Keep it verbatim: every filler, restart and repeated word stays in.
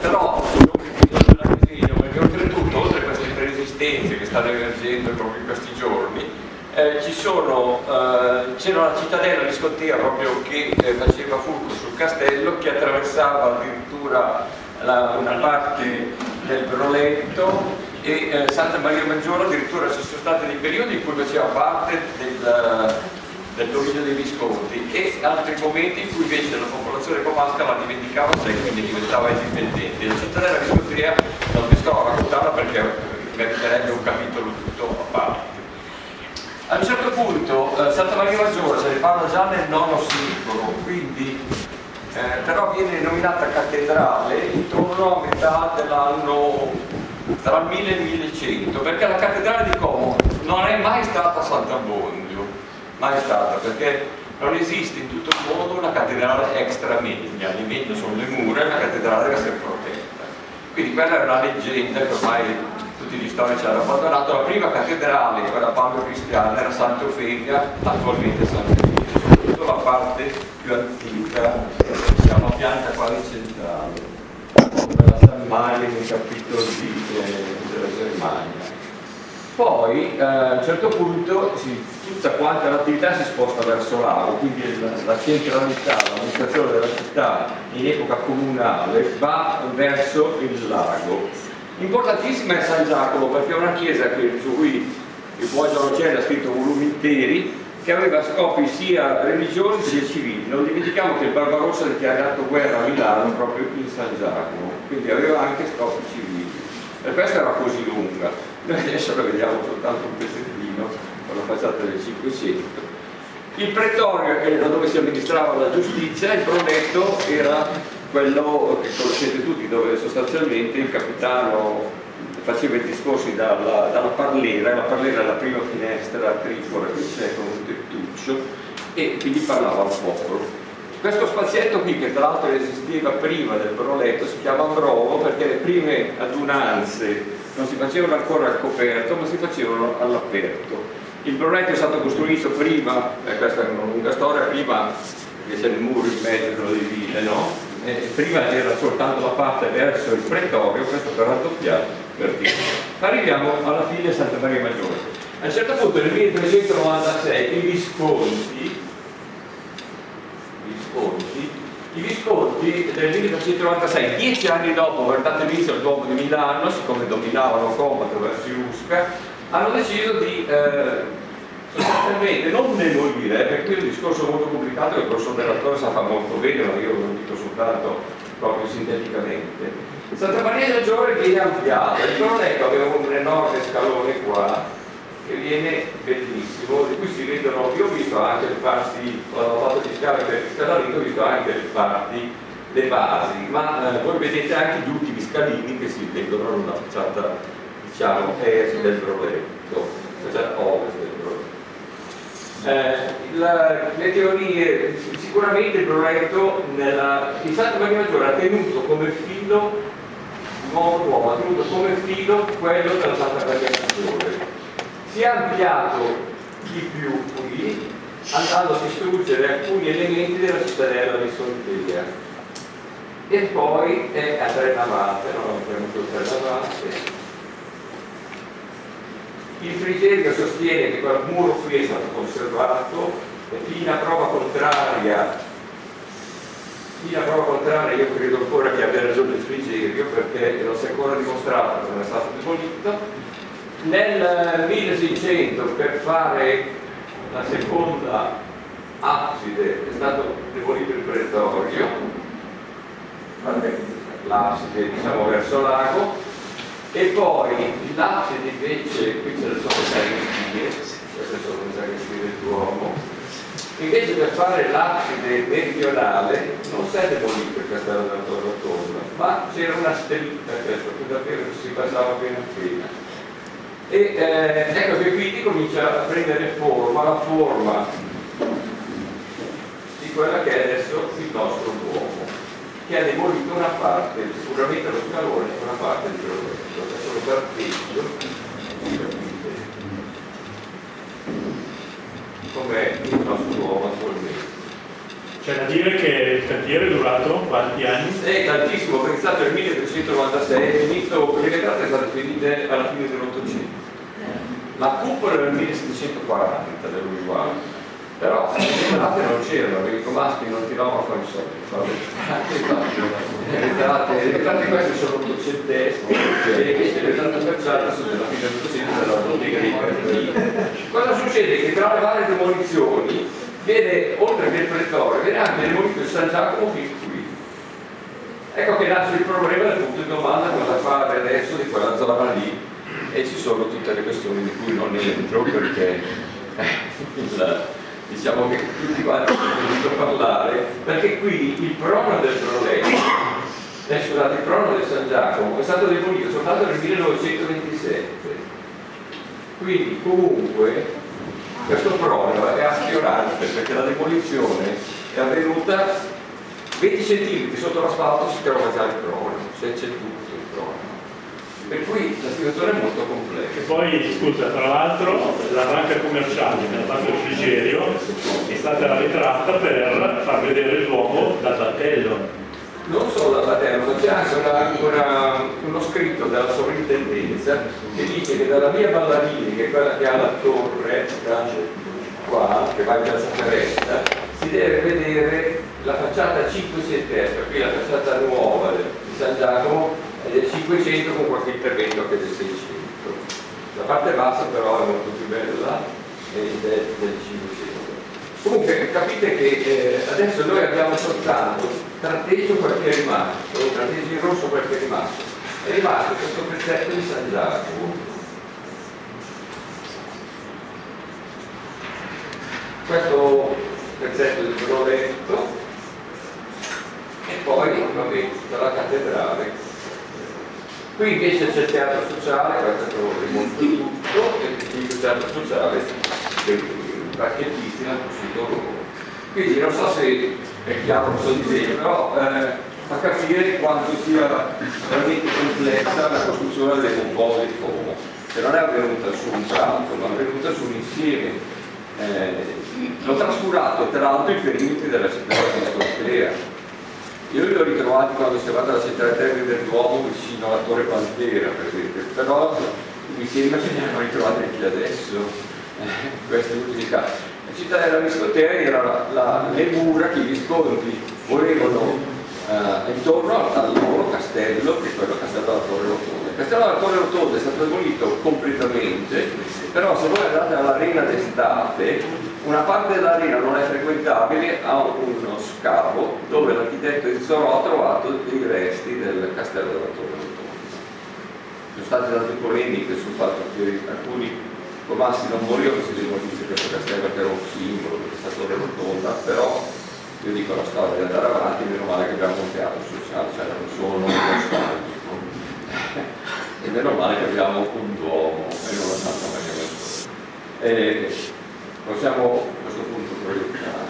però non la disegno perché oltretutto, oltre a queste preesistenze che stanno emergendo proprio in questi giorni, eh, ci sono, eh, c'era una cittadella viscontea proprio che eh, faceva fulcro sul castello, che attraversava addirittura la, una parte del Broletto, e eh, Santa Maria Maggiore addirittura ci sono stati dei periodi in cui faceva parte del, del dominio dei Visconti e altri momenti in cui invece la popolazione comasca la dimenticava sé e quindi diventava indipendente. La cittadella viscontea non vi sto a raccontarla perché meriterebbe un capitolo tutto a parte. A un certo punto eh, Santa Maria Maggiore se ne parla già nel nono secolo, quindi eh, però viene nominata cattedrale intorno a metà dell'anno tra il mille e il millecento, perché la cattedrale di Como non è mai stata Sant'Abbondio, mai stata, perché non esiste in tutto il mondo una cattedrale extra megna, le meglio sono le mura e la cattedrale deve essere protetta. Quindi quella è una leggenda che ormai tutti gli storici hanno abbandonato. La prima cattedrale, quella paleocristiana, era Santa Eufemia, attualmente Santa Eufemia, soprattutto la parte più antica, diciamo pianta quasi centrale, come la San Mario nei capitoli della Germania. Poi eh, a un certo punto sì, tutta quanta l'attività si sposta verso l'ago, quindi la, la centralità, l'amministrazione della città in epoca comunale va verso il lago. Importantissima è San Giacomo, perché è una chiesa che, su cui il buon Giorgio ha scritto volumi interi, che aveva scopi sia religiosi sia civili. Non dimentichiamo che il Barbarossa ha dichiarato guerra a Milano proprio in San Giacomo, quindi aveva anche scopi civili. Per questo era così lunga. Noi adesso la vediamo soltanto un pezzettino con la facciata del Cinquecento. Il pretorio era dove si amministrava la giustizia, il Broletto era quello che conoscete tutti, dove sostanzialmente il capitano faceva i discorsi dalla, dalla parlera, la parlera è la prima finestra trifora che c'è con un tettuccio, e quindi parlava al popolo. Questo spazietto qui, che tra l'altro esisteva prima del Broletto, si chiama Brovo perché le prime adunanze non si facevano ancora al coperto, ma si facevano all'aperto. Il Broletto è stato costruito prima, eh, questa è una lunga storia, prima che c'è il muro in mezzo delle ville, no? Eh, prima era soltanto la parte verso il pretorio, questo per raddoppiare. Arriviamo alla fine Santa Maria Maggiore. A un certo punto nel milletrecentonovantasei i Visconti, Visconti i Visconti del milletrecentonovantasei, dieci anni dopo aver dato inizio al Duomo di Milano, siccome dominavano Como attraverso Iusca, hanno deciso di eh, sostanzialmente non demolire, perché qui è un discorso molto complicato che il professor Dell'Attore sa fa molto bene, ma io lo dico soltanto proprio sinteticamente. Santa Maria Maggiore viene ampliata, il Broletto aveva un enorme scalone qua che viene bellissimo, di cui si vedono, io ho visto anche le parti, quando ho fatto gli scavi per il scalaletto ho visto anche le parti, le basi, ma eh, voi vedete anche gli ultimi scalini che si vedono nella facciata, diciamo, est del Broletto, facciata ovest del Broletto. Eh, la, le teorie, sicuramente il Broletto nella, di Santa Maria Maggiore ha tenuto come filo nuovo Duomo, ha tenuto come filo quello della Santa Maria Maggiore. Si è ampliato di più qui, andando a distruggere alcuni elementi della cittadella viscontea. E poi è a tre navate, no? Abbiamo tre navate. Il Frigerio sostiene che quel muro qui è stato conservato, e fino a prova contraria Fino a prova contraria io credo ancora che abbia ragione il Frigerio, perché non si è ancora dimostrato che non è stato demolito. Nel milleseicento, per fare la seconda abside, è stato demolito il pretorio, l'abside diciamo verso l'ago, e poi l'abside invece, qui ce ne sono le sagrestie, queste sono le sagrestie del Duomo. Invece per fare l'abside meridionale non si è demolito il castello della Torre Rotonda, ma c'era una stellita, questo, che davvero si passava appena appena. E eh, ecco che quindi comincia a prendere forma, la forma di quella che è adesso il nostro Duomo, che ha demolito una parte, sicuramente lo scalone, una parte di Broletto. Adesso lo parteggio, com'è il nostro Duomo attualmente. C'è da dire che il cantiere è durato quanti anni? È tantissimo, perché è stato nel milleottocentonovantasei, è finito, le vetrate sono state finite alla fine dell'Ottocento. La cupola era nel millesettecentoquaranta dell'Uruguay. Però le vetrate non c'erano, perché i comaschi non tiravano fuori i soldi. Le vetrate queste sono ottocentesche, e invece le vetrate commerciali sono della fine dell'Ottocento della bottega dei Cartini. Cosa succede? Che tra le varie demolizioni viene, oltre che il pretore, viene anche demolito il San Giacomo fin qui. Ecco che nasce il problema del punto di domanda cosa fare adesso di quella zona lì, e ci sono tutte le questioni di cui non entro perché il, diciamo che tutti quanti hanno voluto parlare, perché qui il prono del Broletto, eh, scusate, il prono del San Giacomo è stato demolito soltanto nel millenovecentoventisette, quindi comunque questo prono è affiorante perché la demolizione è avvenuta venti centimetri sotto l'asfalto, si trova già il prono, se c'è tutto il prono. Per cui la situazione è molto complessa. E poi, scusa, tra l'altro la banca commerciale nella banca del Frigerio è stata ritratta per far vedere l'uomo dal battello. Non solo dal battello, ma c'è anche una, una, uno scritto della sovrintendenza che dice che dalla via Ballarini, che è quella che ha la torre qua, che va in piazza Ferretta, si deve vedere la facciata cinquecentesca, qui la facciata nuova di San Giacomo del cinquecento con qualche intervento anche del seicento. La parte bassa però è molto più bella ed è del cinquecento. Comunque capite che eh, adesso noi abbiamo soltanto tratteggio perché è rimasto, tratteggio in rosso perché è rimasto. È rimasto questo pezzetto di San Giacomo. Questo pezzetto di Broletto e poi vabbè, tutta la cattedrale. Qui invece c'è il teatro sociale, questo è rimonto tutto, e il teatro sociale dei parchettisti l'hanno costruito loro. Quindi non so se è chiaro questo disegno, però eh, fa capire quanto sia veramente complessa la costruzione delle compose di Como, che non è avvenuta su un tratto, ma è avvenuta su un insieme. Eh, l'ho trascurato tra l'altro i perimetri della città di Cortea. Io li ho ritrovati quando si è fatta la città Termini del Duomo vicino alla Torre Pantera, per esempio, però mi sembra che ne hanno ritrovati anche adesso eh, queste ultime case. La città della Viscontea era la, la, le mura che i Visconti volevano eh, intorno al loro castello, che è quello castello della Torre Rotonda. Il castello della Torre Rotonda è stato demolito completamente, però se voi andate all'arena d'estate, una parte dell'arena non è frequentabile, ha uno scavo dove l'architetto Izzorò ha trovato i resti del castello della Torre Rotonda. Ci sono state tante polemiche sul fatto che alcuni comassi non volevano che si demolisse questo castello, che era un simbolo di questa Torre Rotonda, però io dico la storia di andare avanti, meno male che abbiamo un teatro sociale, cioè non solo nostalgico, e meno male che abbiamo un Duomo e non la Santa Maria Maggiore. Possiamo a questo punto proiettare